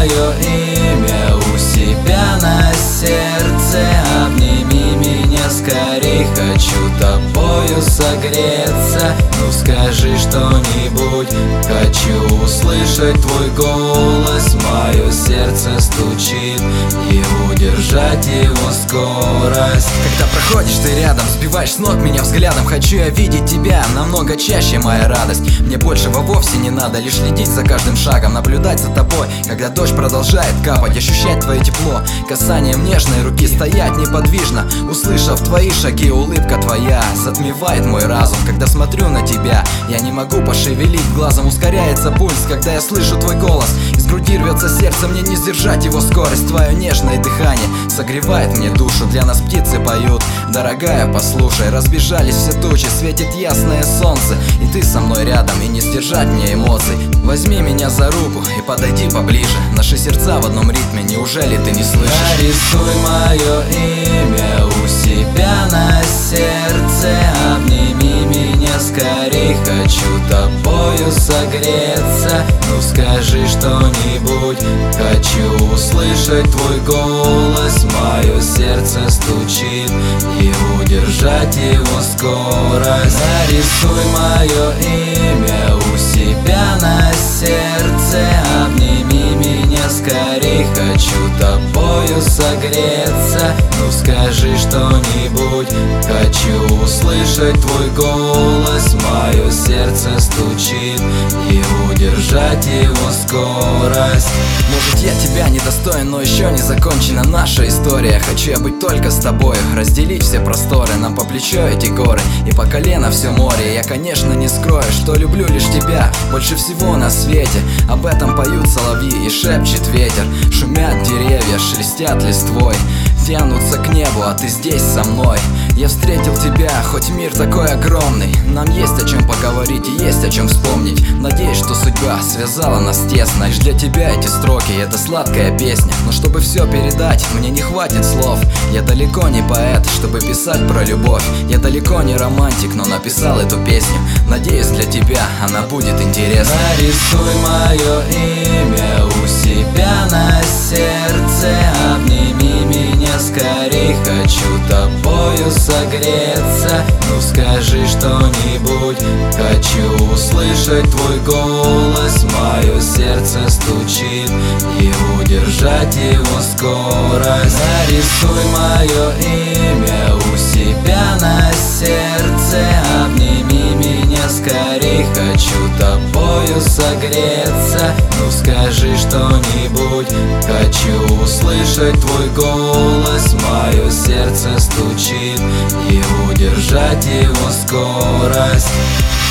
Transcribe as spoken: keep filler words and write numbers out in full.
мое имя у себя на сердце. Обними меня скорей, хочу тобою согреться. Ну скажи что-нибудь, хочу услышать твой голос. Мое сердце стучит, и удержать его скорость. Когда проходишь ты рядом, сбиваешь с ног меня взглядом. Хочу я видеть тебя намного чаще, моя радость. Мне большего вовсе не надо, лишь следить за каждым шагом, наблюдать за тобой, когда дождь продолжает капать. Ощущать твое тепло, касанием нежной руки, стоять неподвижно, услышав твои шаги. Улыбка твоя затмевает мой разум. Когда смотрю на тебя, я не могу пошевелить глазом. Ускоряется пульс, когда я слышу твой голос. Из груди рвется сердце, мне не сдержать его скорость. Твое нежное дыхание согревает мне душу. Для нас птицы поют, дорогая, послушай. Разбежались все тучи, светит ясное солнце, и ты со мной рядом, и не сдержать мне эмоций. Возьми меня за руку и подойди поближе. Наши сердца в одном ритме, неужели ты не слышишь? Нарисуй мое имя у себя на сердце. Обними меня скорей, хочу тобою согреться. Ну скажи что-нибудь, хочу услышать твой голос. Мое сердце стучит, и удержать его скорость. Нарисуй мое имя у себя на сердце. Обними меня скорей, хочу тобою согреться. Ну скажи что-нибудь, хочу услышать твой голос. Мое сердце стучит, и удержать его скорость. Может, я тебя недостоин, но еще не закончена наша история. Хочу я быть только с тобою, разделить все просторы. Нам по плечо эти горы, и по колено все море. Я, конечно, не скрою, что люблю лишь тебя больше всего на свете. Об этом поют соловьи и шепчет ветер. Шумят деревья, шелестят листвой, тянутся к небу, а ты здесь со мной. Я встретил тебя, хоть мир такой огромный. Нам есть о чем поговорить и есть о чем вспомнить. Надеюсь, что судьба связала нас тесно. Лишь для тебя эти строки, это сладкая песня. Но чтобы все передать, мне не хватит слов. Я далеко не поэт, чтобы писать про любовь. Я далеко не романтик, но написал эту песню. Надеюсь, для тебя она будет интересна. Нарисуй мое имя у себя на сердце. Обними меня скорей, хочу тобою согреться. Ну скажи что-нибудь, хочу услышать твой голос. Мое сердце стучит, и удержать его скорость. Нарисуй мое имя у себя на сердце. Обними меня скорей, хочу тобою согреться. Ну скажи что-нибудь, хочу услышать твой голос. Мое сердце стучит, и удержать его скорость.